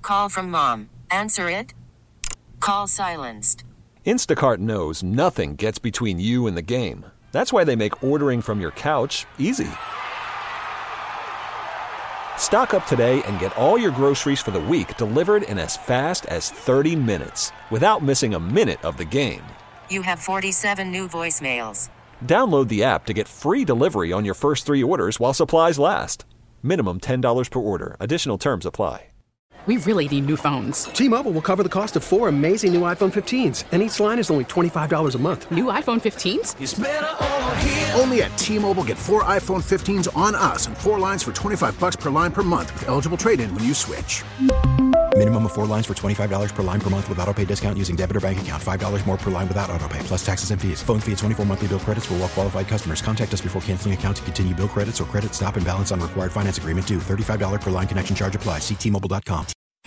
call from mom. Answer it. Call silenced. Instacart knows nothing gets between you and the game. That's why they make ordering from your couch easy. Stock up today and get all your groceries for the week delivered in as fast as 30 minutes without missing a minute of the game. You have 47 new voicemails. Download the app to get free delivery on your first 3 orders while supplies last. Minimum $10 per order. Additional terms apply. We really need new phones. T-Mobile will cover the cost of 4 amazing new iPhone 15s, and each line is only $25 a month. New iPhone 15s? It's better over here. Only at T-Mobile, get 4 iPhone 15s on us and 4 lines for $25 per line per month with eligible trade-in when you switch. Minimum of 4 lines for $25 per line per month with autopay discount using debit or bank account. $5 more per line without autopay, plus taxes and fees. Phone fee at 24 monthly bill credits for well-qualified customers. Contact us before canceling account to continue bill credits or credit stop and balance on required finance agreement due. $35 per line connection charge applies. See T-Mobile.com.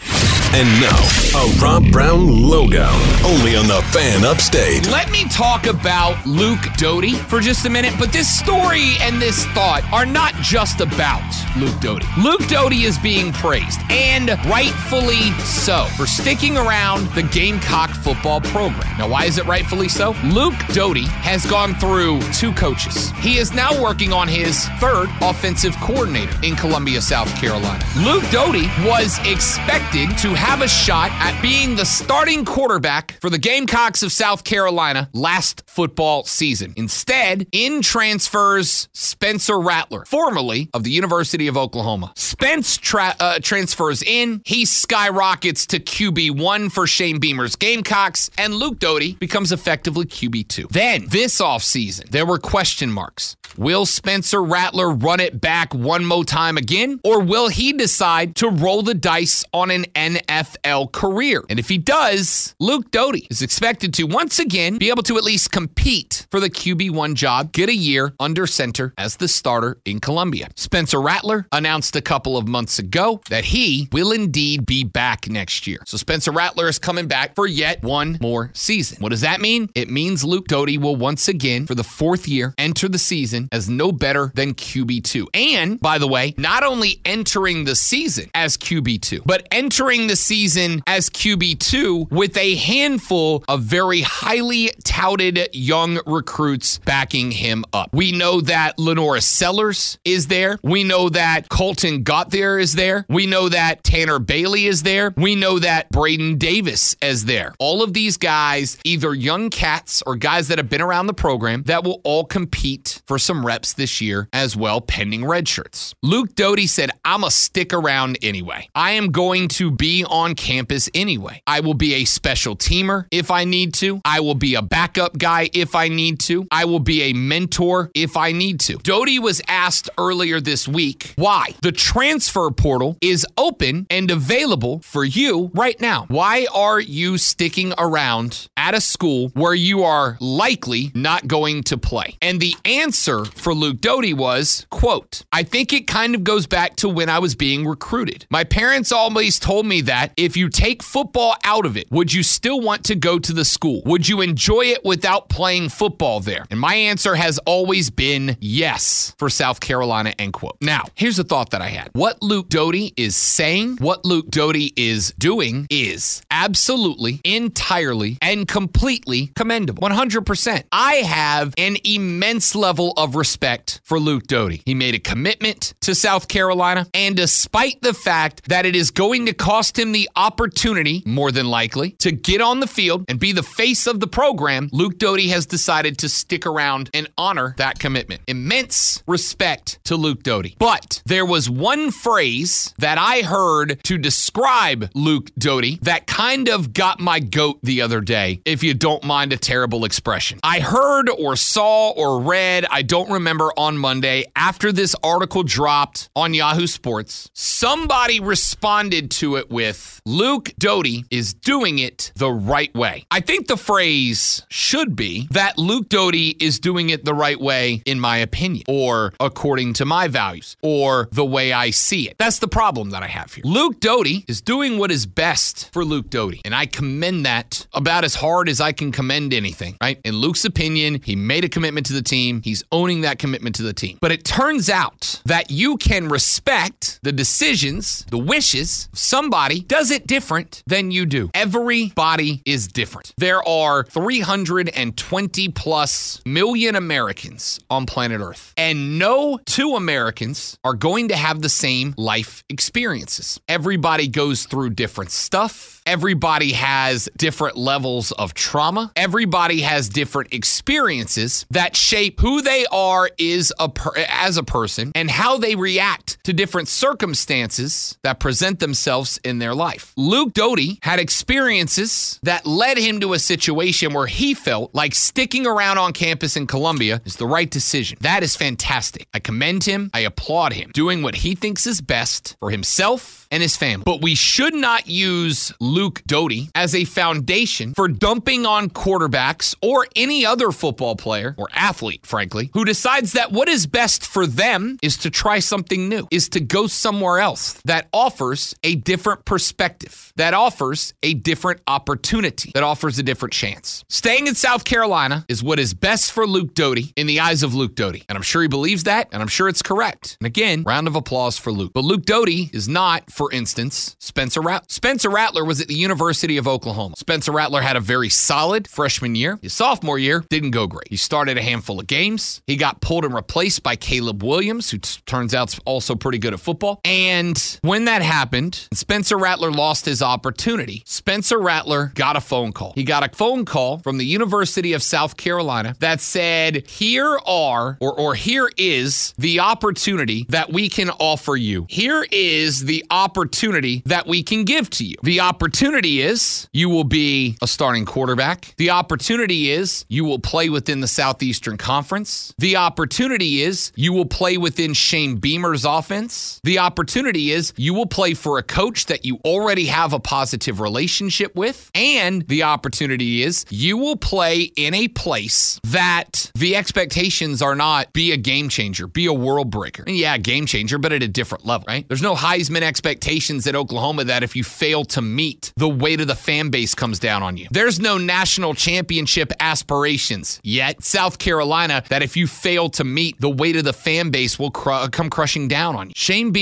And now, a Rob Brown Lowdown, only on the Fan Upstate. Let me talk about Luke Doty for just a minute, but this story and this thought are not just about Luke Doty. Luke Doty is being praised, and rightfully so, for sticking around the Gamecock football program. Now, why is it rightfully so? Luke Doty has gone through 2 coaches. He is now working on his 3rd offensive coordinator in Columbia, South Carolina. Luke Doty was expected to have a shot at being the starting quarterback for the Gamecocks of South Carolina last football season. Instead, in transfers Spencer Rattler, formerly of the University of Oklahoma. Spence transfers in. He skyrockets to QB1 for Shane Beamer's Gamecocks, and Luke Doty becomes effectively QB2. Then, this offseason, there were question marks. Will Spencer Rattler run it back one more time again, or will he decide to roll the dice on an NFL career? And if he does, Luke Doty is expected to once again be able to at least compete for the QB1 job, get a year under center as the starter in Columbia. Spencer Rattler announced a couple of months ago that he will indeed be back next year. So Spencer Rattler is coming back for yet one more season. What does that mean? It means Luke Doty will once again, for the 4th year, enter the season as no better than QB2. And, by the way, not only entering the season as QB2, but entering the season as QB2 with a handful of very highly touted young recruits backing him up. We know that Lenora Sellers is there. We know that Colton Gotther is there. We know that Tanner Bailey is there. We know that Braden Davis is there. All of these guys, either young cats or guys that have been around the program, that will all compete for some reps this year as well, pending red shirts. Luke Doty said, I'm a stick around anyway. I am going to be on campus anyway. I will be a special teamer if I need to. I will be a backup guy if I need to. I will be a mentor if I need to. Doty was asked earlier this week why the transfer portal is open and available for you right now. Why are you sticking around at a school where you are likely not going to play? And the answer for Luke Doty was, quote, I think it kind of goes back to when I was being recruited. My parents always told me that if you take football out of it, would you still want to go to the school? Would you enjoy it without playing football there? And my answer has always been yes for South Carolina, end quote. Now, here's a thought that I had. What Luke Doty is saying, what Luke Doty is doing is absolutely, entirely, and completely commendable. 100%. I have an immense level of respect for Luke Doty. He made a commitment to South Carolina, and despite the fact that it is going to cost him the opportunity, more than likely, to get on the field and be the face of the program, Luke Doty has decided to stick around and honor that commitment. Immense respect to Luke Doty. But there was one phrase that I heard to describe Luke Doty that kind of got my goat the other day, if you don't mind a terrible expression. I heard or saw or read, I don't remember, on Monday, after this article dropped on Yahoo Sports, somebody responded to it with, Luke Doty is doing it the right way. I think the phrase should be that Luke Doty is doing it the right way, in my opinion, or according to my values, or the way I see it. That's the problem that I have here. Luke Doty is doing what is best for Luke Doty, and I commend that about as hard as I can commend anything, right? In Luke's opinion, he made a commitment to the team. He's owning that commitment to the team. But it turns out that you can respect the decisions, the wishes of somebody does it different than you do. Everybody is different. There are 320 plus million Americans on planet Earth, and no two Americans are going to have the same life experiences. Everybody goes through different stuff. Everybody has different levels of trauma. Everybody has different experiences that shape who they are as a person and how they react to different circumstances that present themselves in their life. Luke Doty had experiences that led him to a situation where he felt like sticking around on campus in Columbia is the right decision. That is fantastic. I commend him. I applaud him doing what he thinks is best for himself and his family. But we should not use Luke Doty as a foundation for dumping on quarterbacks or any other football player or athlete, frankly, who decides that what is best for them is to try something new, is to go somewhere else that offers a different perspective, that offers a different opportunity, that offers a different chance. Staying in South Carolina is what is best for Luke Doty in the eyes of Luke Doty. And I'm sure he believes that, and I'm sure it's correct. And again, round of applause for Luke. But Luke Doty is not, for instance, Spencer Rattler. Spencer Rattler was at the University of Oklahoma. Spencer Rattler had a very solid freshman year. His sophomore year didn't go great. He started a handful of games. He got pulled and replaced by Caleb Williams, who turns out also pretty good at football. And when that happened, Spencer Rattler lost his opportunity. Spencer Rattler got a phone call. He got a phone call from the University of South Carolina that said, here is the opportunity that we can offer you. Here is the opportunity that we can give to you. The opportunity is you will be a starting quarterback. The opportunity is you will play within the Southeastern Conference. The opportunity is you will play within Shane Beamer's offense. The opportunity is you will play for a coach that you already have a positive relationship with. And the opportunity is you will play in a place that the expectations are not be a game changer, be a world breaker. And yeah, game changer, but at a different level, right? There's no Heisman expectations at Oklahoma that if you fail to meet, the weight of the fan base comes down on you. There's no national championship aspirations yet. South Carolina, that if you fail to meet, the weight of the fan base will come crushing down on you.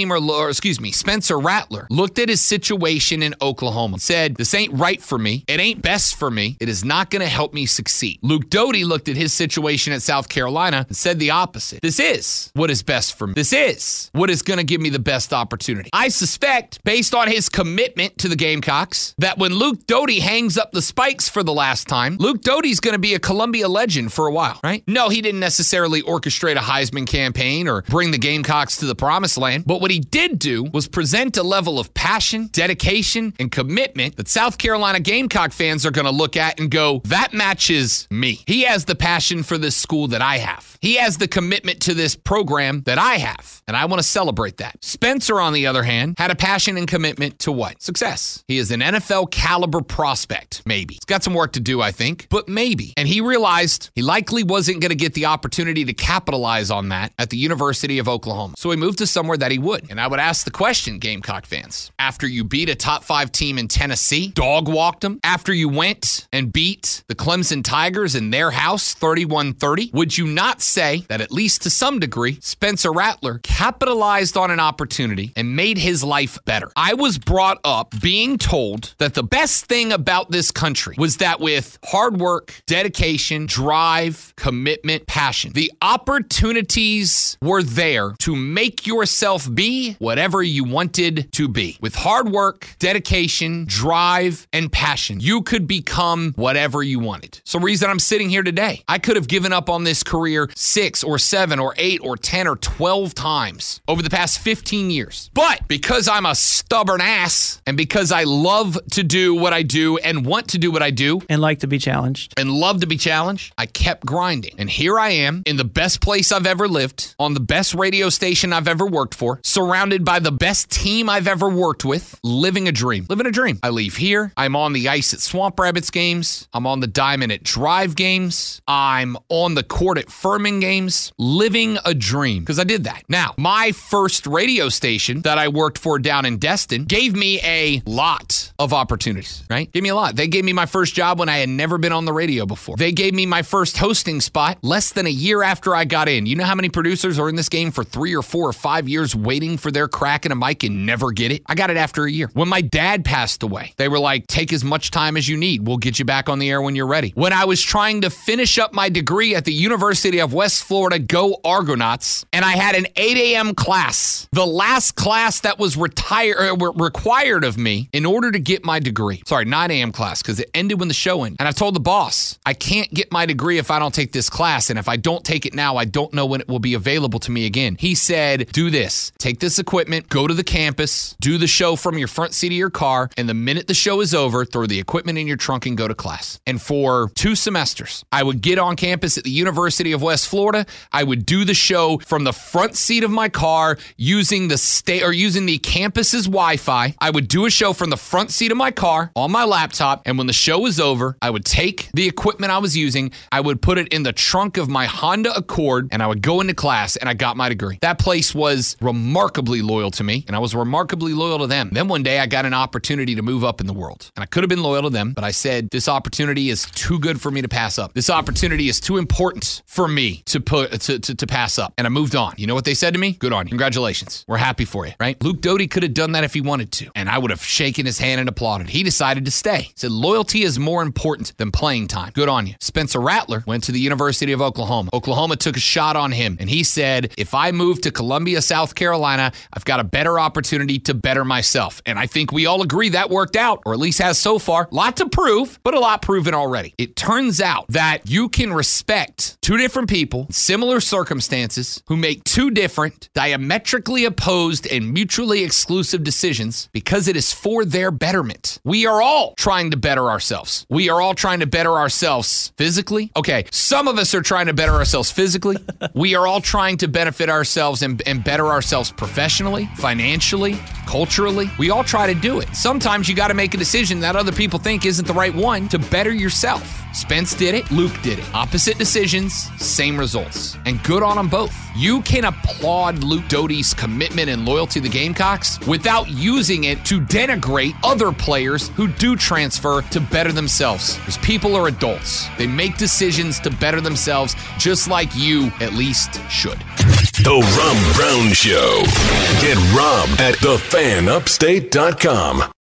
Spencer Rattler looked at his situation in Oklahoma and said, this ain't right for me. It ain't best for me. It is not going to help me succeed. Luke Doty looked at his situation at South Carolina and said the opposite. This is what is best for me. This is what is going to give me the best opportunity. I suspect, based on his commitment to the Gamecocks, that when Luke Doty hangs up the spikes for the last time, Luke Doty's going to be a Columbia legend for a while, right? No, he didn't necessarily orchestrate a Heisman campaign or bring the Gamecocks to the promised land, but what he did do was present a level of passion, dedication, and commitment that South Carolina Gamecock fans are going to look at and go, that matches me. He has the passion for this school that I have. He has the commitment to this program that I have, and I want to celebrate that. Spencer, on the other hand, had a passion and commitment to what? Success. He is an NFL caliber prospect, maybe. He's got some work to do, I think, but maybe. And he realized he likely wasn't going to get the opportunity to capitalize on that at the University of Oklahoma. So he moved to somewhere that he would. And I would ask the question, Gamecock fans, after you beat a top 5 team in Tennessee, dog walked them, after you went and beat the Clemson Tigers in their house 31-30, would you not say that at least to some degree, Spencer Rattler capitalized on an opportunity and made his life better? I was brought up being told that the best thing about this country was that with hard work, dedication, drive, commitment, passion, the opportunities were there to make yourself be whatever you wanted to be. With hard work, dedication, drive, and passion, you could become whatever you wanted. So the reason I'm sitting here today, I could have given up on this career 6 or 7 or 8 or 10 or 12 times over the past 15 years. But because I'm a stubborn ass and because I love to do what I do and want to do what I do and like to be challenged and love to be challenged, I kept grinding. And here I am in the best place I've ever lived, on the best radio station I've ever worked for, surrounded by the best team I've ever worked with, living a dream. Living a dream. I leave here. I'm on the ice at Swamp Rabbits games. I'm on the diamond at Drive games. I'm on the court at Furman games. Living a dream. Because I did that. Now, my first radio station that I worked for down in Destin gave me a lot of opportunities, right? Gave me a lot. They gave me my first job when I had never been on the radio before. They gave me my first hosting spot less than a year after I got in. You know how many producers are in this game for 3 or 4 or 5 years waiting for their crack in a mic and never get it? I got it after a year. When my dad passed away, they were like, take as much time as you need. We'll get you back on the air when you're ready. When I was trying to finish up my degree at the University of West Florida, go Argonauts, and I had an 8 a.m. class, the last class that was required of me in order to get my degree. Sorry, 9 a.m. class, because it ended when the show ended. And I told the boss, I can't get my degree if I don't take this class, and if I don't take it now, I don't know when it will be available to me again. He said, do this. Take this equipment, go to the campus, do the show from your front seat of your car, and the minute the show is over, throw the equipment in your trunk and go to class. And for 2 semesters, I would get on campus at the University of West Florida. I would do the show from the front seat of my car using the campus's Wi-Fi. I would do a show from the front seat of my car on my laptop, and when the show was over, I would take the equipment I was using, I would put it in the trunk of my Honda Accord, and I would go into class, and I got my degree. That place was remarkably loyal to me, and I was remarkably loyal to them. Then one day, I got an opportunity to move up in the world, and I could have been loyal to them, but I said, this opportunity is too good for me to pass up. This opportunity is too important for me to pass up, and I moved on. You know what they said to me? Good on you. Congratulations. We're happy for you, right? Luke Doty could have done that if he wanted to, and I would have shaken his hand and applauded. He decided to stay. He said, loyalty is more important than playing time. Good on you. Spencer Rattler went to the University of Oklahoma. Oklahoma took a shot on him, and he said, if I move to Columbia, South Carolina, I've got a better opportunity to better myself. And I think we all agree that worked out, or at least has so far. Lot to prove, but a lot proven already. It turns out that you can respect 2 different people, similar circumstances, who make 2 different, diametrically opposed, and mutually exclusive decisions because it is for their betterment. We are all trying to better ourselves. We are all trying to better ourselves physically. Okay, some of us are trying to better ourselves physically. We are all trying to benefit ourselves and better ourselves professionally, financially, culturally. We all try to do it. Sometimes you got to make a decision that other people think isn't the right one to better yourself. Spence did it. Luke did it. Opposite decisions, same results. And good on them both. You can applaud Luke Doty's commitment and loyalty to the Gamecocks without using it to denigrate other players who do transfer to better themselves. Because people are adults. They make decisions to better themselves just like you at least should. The Rob Brown Show. Get robbed at thefanupstate.com.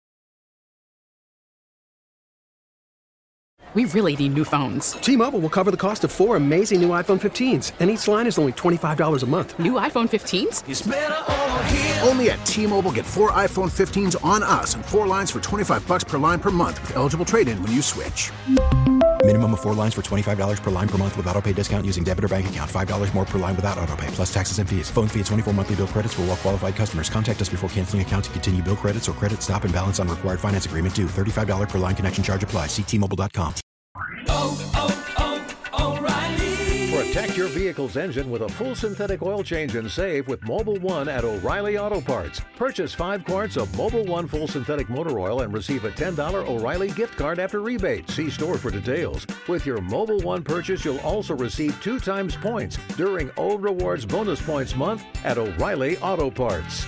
We really need new phones. T-Mobile will cover the cost of 4 amazing new iPhone 15s, and each line is only $25 a month. New iPhone 15s? It's better over here. Only at T-Mobile, get 4 iPhone 15s on us and 4 lines for $25 per line per month with eligible trade-in when you switch. Minimum of 4 lines for $25 per line per month with autopay discount using debit or bank account. $5 more per line without autopay, plus taxes and fees. Phone fee at 24 monthly bill credits for well-qualified customers. Contact us before canceling account to continue bill credits or credit stop and balance on required finance agreement due. $35 per line connection charge applies. See T-Mobile.com. O'Reilly. Protect your vehicle's engine with a full synthetic oil change and save with Mobil 1 at O'Reilly Auto Parts. Purchase 5 quarts of Mobil 1 full synthetic motor oil and receive a $10 O'Reilly gift card after rebate. See store for details. With your Mobil 1 purchase, you'll also receive 2 times points during O Rewards Bonus Points Month at O'Reilly Auto Parts.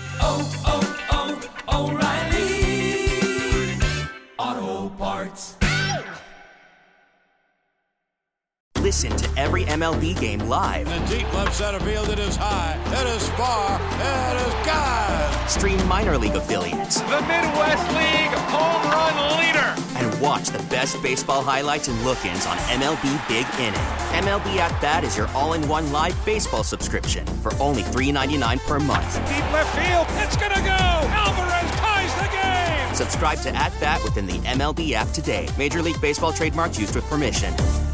O'Reilly Auto Parts. Listen to every MLB game live. In the deep left center field, it is high, it is far, it is gone. Stream minor league affiliates. The Midwest League home run leader. And watch the best baseball highlights and look-ins on MLB Big Inning. MLB At Bat is your all-in-one live baseball subscription for only $3.99 per month. Deep left field, it's gonna go. Alvarez ties the game. Subscribe to At Bat within the MLB app today. Major League Baseball trademarks used with permission.